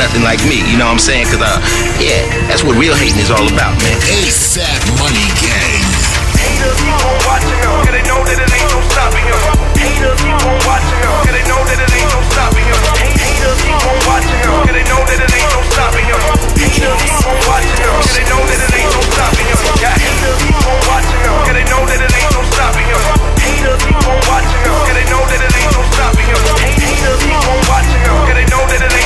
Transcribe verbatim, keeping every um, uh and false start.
nothing like me. You know what I'm saying? Cause uh, yeah, that's what real hating is all about, man. ASAP Money Gang.